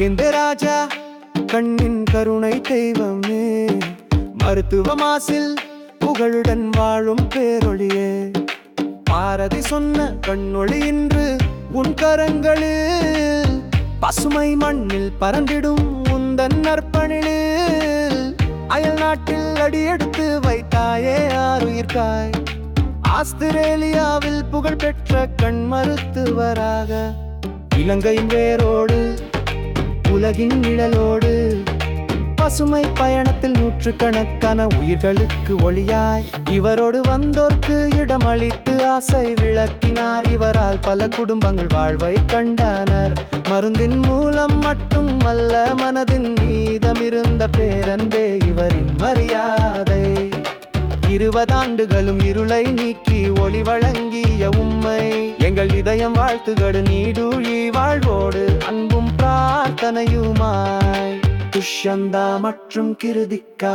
நாகேந்திரராஜா கண்ணின் கருணை தெய்வமே, மருத்துவ மாசில் புகழுடன் வாழும் பேரொழியே, பாரதி சொன்ன கண்ணொளி இன்று உன் கரங்களில், பசுமை மண்ணில் பறந்திடும் உந்தன் நற்பணியில், அயல் நாட்டில் அடியெடுத்து வைத்தாயே ஆருயிர்காய், ஆஸ்திரேலியாவில் புகழ் பெற்ற கண் மருத்துவராக, இலங்கையின் வேரோடு உலகின் நிழலோடு, பசுமை பயணத்தில் நூற்றுக்கணக்கான உயிர்களுக்கு ஒளியாய், இவரோடு வந்தோர்க்கு இடமளித்து ஆசை விளக்கினார், இவரால் பல குடும்பங்கள் வாழ்வை கண்டனர், மருந்தின் மூலம் மட்டும் அல்ல மனதின் மீதமிருந்த பேரன்பே இவரின் மரியாதை, 20 ஆண்டுகளும் இருளை நீக்கி ஒளி வழங்கிய உம்மை, எங்கள் இதயம் வாழ்த்துகடு நீடூழி வாழ்வோடு அன்பும் பிரார்த்தனையுமாய், துஷ்யந்தா மற்றும் Krithika.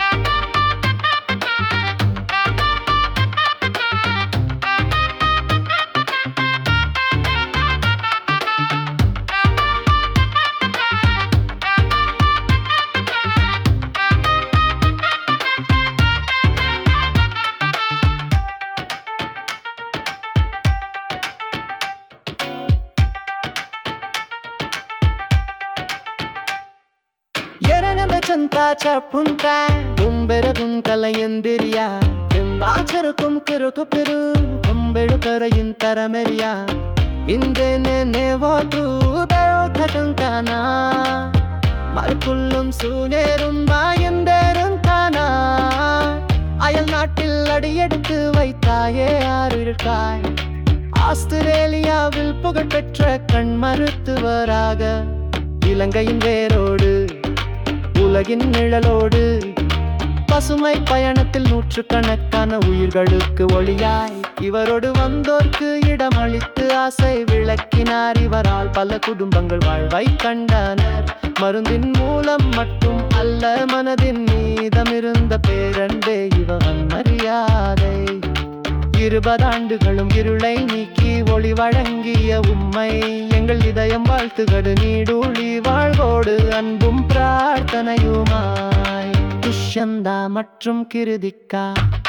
Centacha punta, bumbera kun kalayendiria, chembacharakum kirutu peru, bumbera karayin tarameria, indene nevotu beo thatankana, malkullum sunerum bayenderum kana, ayal naattil adiyeduthu வைத்தாயே ஆருயிர்காய், ஆஸ்திரேலியாவில் புகழ் பெற்ற கண் மருத்துவராக, இலங்கையின் வேரோடு உலகின் நிழலோடு, பசுமை பயணத்தில் நூற்றுக்கணக்கான உயிர்களுக்கு ஒளியாய், இவரோடு வந்தோர்க்கு இடமளித்து ஆசை விளக்கினார், இவரால் பல குடும்பங்கள் வாழ்வை கண்டனர், மருந்தின் மூலம் மட்டும் அல்ல மனதின் மீதமிருந்த பேரன்பே இவன் மரியாதை, 20 ஆண்டுகளும் இருளை நீக்கி ஒளி வழங்கிய உம்மை, எங்கள் இதயம் வாழ்த்துகடு நீடூழி வாழ்வோடு அன்பும் பிரார்த்தனையுமாய், துஷ்யந்தா மற்றும் கிருதிகா.